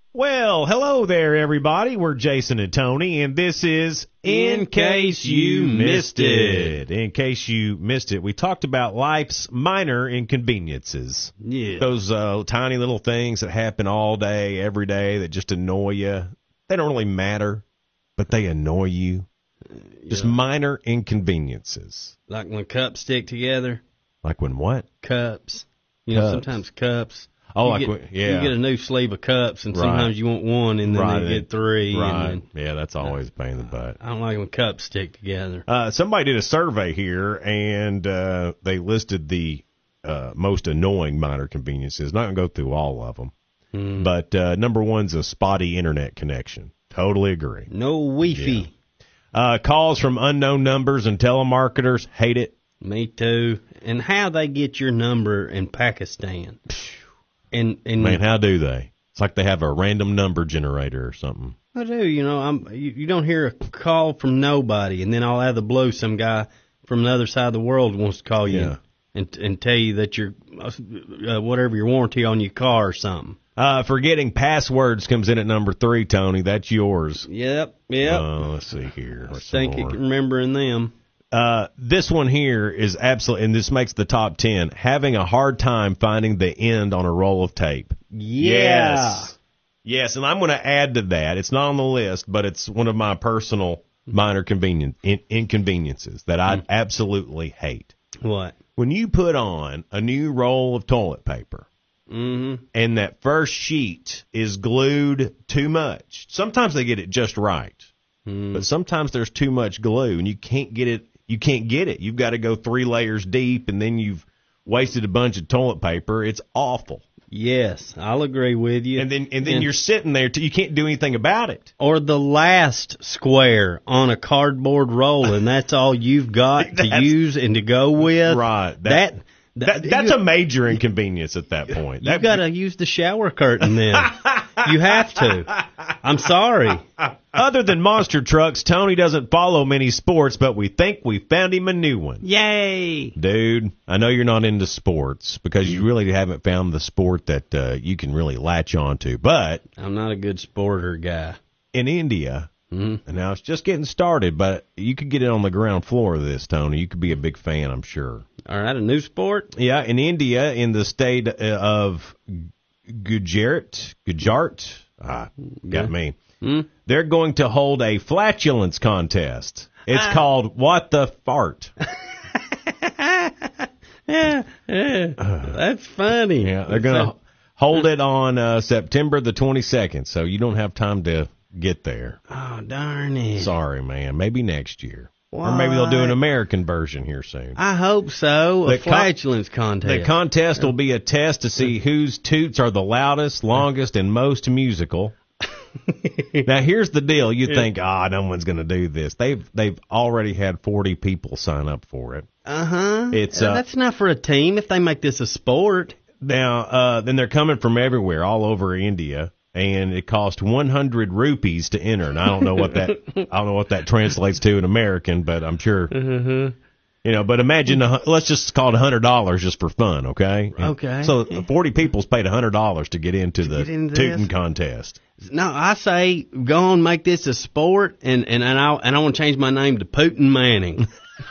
Well, hello there, everybody. We're Jason and Tony, and this is In Case You Missed It. In case you missed it, we talked about life's minor inconveniences. Yeah. Those tiny little things that happen all day, every day, that just annoy you. They don't really matter, but they annoy you. Just minor inconveniences. Like when cups stick together. Like when what? Cups. You know, sometimes cups. Oh, you like get, You get a new sleeve of cups, and sometimes you want one, and then they get three. Right. And then, yeah, that's always a pain in the butt. I don't like when cups stick together. Somebody did a survey here, and they listed the most annoying minor conveniences. Not going to go through all of them. But number one's a spotty internet connection. Totally agree. No Wi-Fi. Yeah. Calls from unknown numbers and telemarketers. Hate it. Me too. And how they get your number in Pakistan. And man, how do they? It's like they have a random number generator or something. I do. You know, you don't hear a call from nobody, and then all out of the blue, some guy from the other side of the world wants to call you and tell you that your whatever your warranty on your car or something. Forgetting passwords comes in at number 3, Tony. That's yours. Yep. Let's see here. I think you can remembering them. This one here is absolutely, and this makes the top 10, having a hard time finding the end on a roll of tape. Yes, and I'm going to add to that. It's not on the list, but it's one of my personal minor inconveniences that I absolutely hate. What? When you put on a new roll of toilet paper, and that first sheet is glued too much. Sometimes they get it just right, but sometimes there's too much glue, and you can't get it. You've got to go 3 layers deep, and then you've wasted a bunch of toilet paper. It's awful. Yes, I'll agree with you. And then you're sitting there, you can't do anything about it. Or the last square on a cardboard roll, and that's all you've got to use and to go with. Right. That's a major inconvenience at that point. You've got to use the shower curtain then. You have to. I'm sorry. Other than monster trucks, Tony doesn't follow many sports, but we think we found him a new one. Yay! Dude, I know you're not into sports because you really haven't found the sport that you can really latch on to, but I'm not a good sporter guy. In India, and now it's just getting started, but you could get it on the ground floor of this, Tony. You could be a big fan, I'm sure. All right, a new sport? Yeah, in India, in the state of Gujarat, got me. They're going to hold a flatulence contest. It's called What the Fart. That's funny. Yeah, they're going to hold it on September the 22nd, so you don't have time to get there. Oh, darn it. Sorry, man. Maybe next year. What? Or maybe they'll do an American version here soon. I hope so. A flatulence contest. The contest will be a test to see whose toots are the loudest, longest, and most musical. Now, here's the deal. You think, no one's going to do this. They've already had 40 people sign up for it. It's that's not for a team if they make this a sport. Now, then they're coming from everywhere, all over India. And it cost 100 rupees to enter, and I don't know what that translates to in American, but I'm sure. But imagine let's just call it $100 just for fun, okay? Okay. So 40 people's paid $100 to get into the tooting contest. No, I say go on, make this a sport, and I want to change my name to Putin Manning.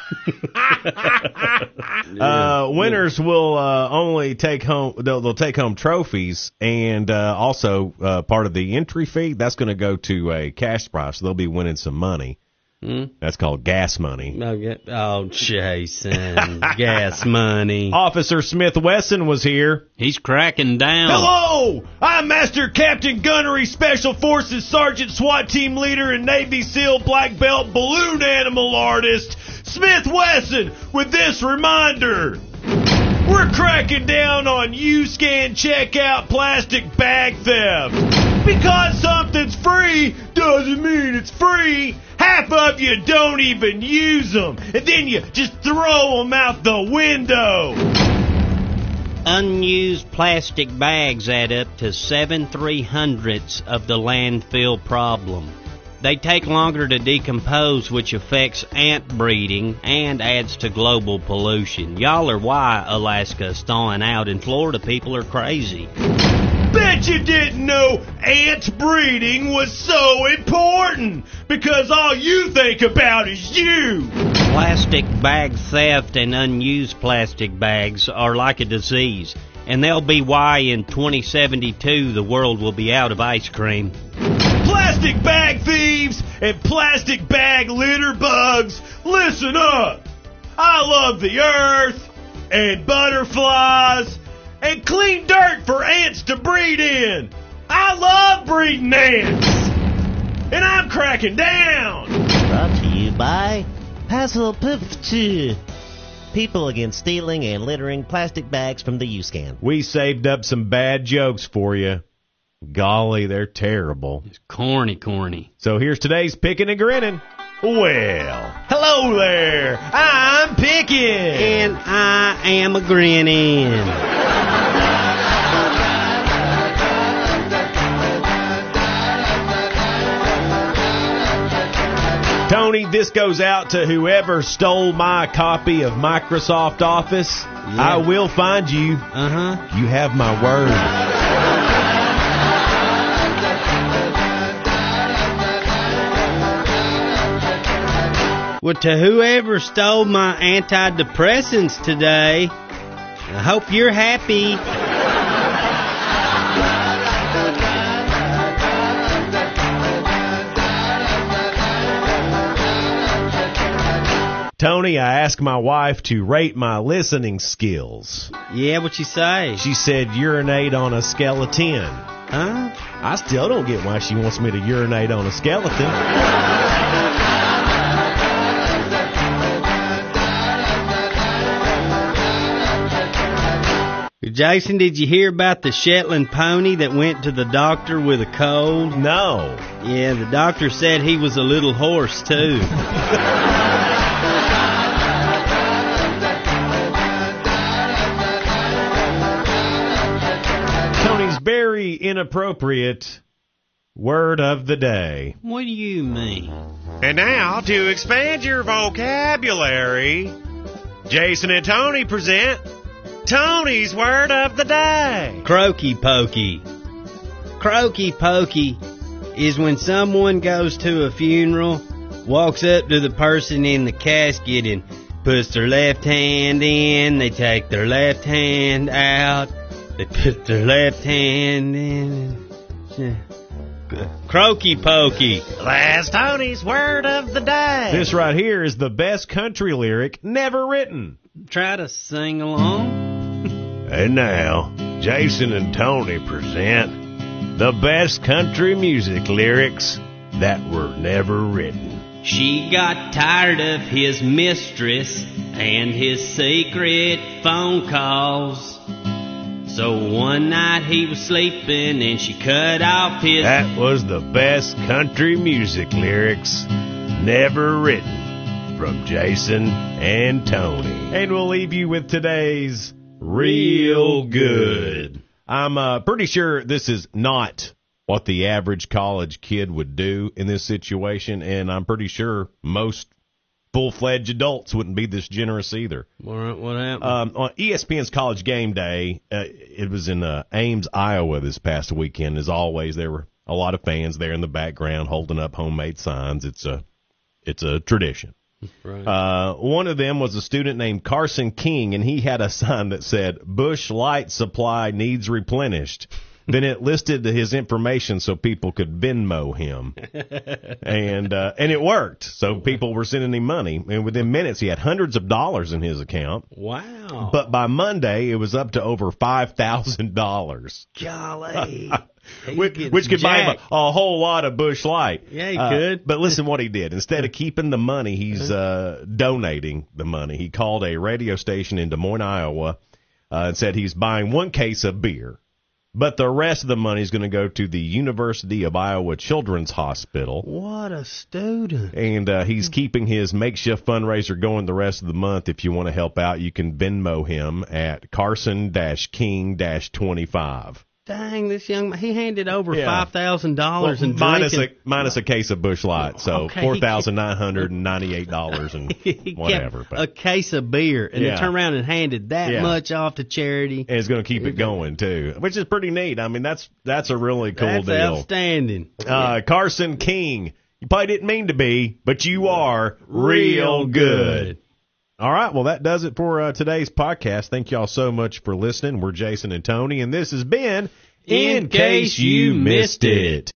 Winners will only take home. They'll take home trophies, and also part of the entry fee. That's going to go to a cash prize. So they'll be winning some money. That's called gas money. Oh, Jason, gas money. Officer Smith Wesson was here. He's cracking down. Hello, I'm Master Captain Gunnery Special Forces Sergeant SWAT Team Leader and Navy SEAL Black Belt Balloon Animal Artist Smith Wesson with this reminder. We're cracking down on U-Scan checkout plastic bag theft. Because something's free doesn't mean it's free. Half of you don't even use them, and then you just throw them out the window. Unused plastic bags add up to 7/300ths of the landfill problem. They take longer to decompose, which affects ant breeding and adds to global pollution. Y'all are why Alaska is thawing out, and Florida people are crazy. Bet you didn't know ant breeding was so important, because all you think about is you. Plastic bag theft and unused plastic bags are like a disease, and they'll be why in 2072 the world will be out of ice cream. Plastic bag thieves and plastic bag litter bugs, listen up. I love the earth and butterflies and clean dirt for ants to breed in. I love breeding ants, and I'm cracking down. Brought to you by Hassel Puff 2. People against stealing and littering plastic bags from the U-Scan. We saved up some bad jokes for you. Golly, they're terrible. It's corny. So here's today's Pickin' and Grinnin'. Well, hello there. I'm Pickin'. And I am a grinning. Tony, this goes out to whoever stole my copy of Microsoft Office. Yeah. I will find you. Uh-huh. You have my word. Well, to whoever stole my antidepressants today, I hope you're happy. Tony, I asked my wife to rate my listening skills. Yeah, what you say? She said urinate on a skeleton. Huh? I still don't get why she wants me to urinate on a skeleton. Jason, did you hear about the Shetland pony that went to the doctor with a cold? No. Yeah, the doctor said he was a little hoarse, too. Tony's very inappropriate word of the day. What do you mean? And now, to expand your vocabulary, Jason and Tony present Tony's word of the day. Croaky pokey. Croaky pokey is when someone goes to a funeral, walks up to the person in the casket and puts their left hand in, they take their left hand out, they put their left hand in. Croaky pokey. That's Tony's word of the day. This right here is the best country lyric never written. Try to sing along. And now, Jason and Tony present the best country music lyrics that were never written. She got tired of his mistress and his secret phone calls. So one night he was sleeping and she cut off his... That was the best country music lyrics never written from Jason and Tony. And we'll leave you with today's Real Good. I'm pretty sure this is not what the average college kid would do in this situation, and I'm pretty sure most full-fledged adults wouldn't be this generous either. What happened? On ESPN's College Game Day, it was in Ames, Iowa this past weekend. As always, there were a lot of fans there in the background holding up homemade signs. It's a tradition. Right. One of them was a student named Carson King, and he had a sign that said, Busch Light supply needs replenished. Then it listed his information so people could Venmo him. And it worked. So people were sending him money. And within minutes, he had hundreds of dollars in his account. Wow. But by Monday, it was up to over $5,000. Golly. Which could buy him a whole lot of Busch Light. Yeah, he could. But listen what he did. Instead of keeping the money, he's donating the money. He called a radio station in Des Moines, Iowa, and said he's buying one case of beer. But the rest of the money is going to go to the University of Iowa Children's Hospital. What a student. And he's keeping his makeshift fundraiser going the rest of the month. If you want to help out, you can Venmo him at Carson-King-25. dang, this young man, he handed over Yeah. $5,000 and minus a case of Busch Light, so Okay. $4,998 and he whatever. kept a case of beer and Yeah. then turned around and handed that Yeah. much off to charity. And it's going to keep it going too, which is pretty neat. I mean, that's a really cool That's deal. outstanding. Carson King, you probably didn't mean to be, but you are real good. All right, well, that does it for today's podcast. Thank y'all so much for listening. We're Jason and Tony, and this has been In Case You Missed It.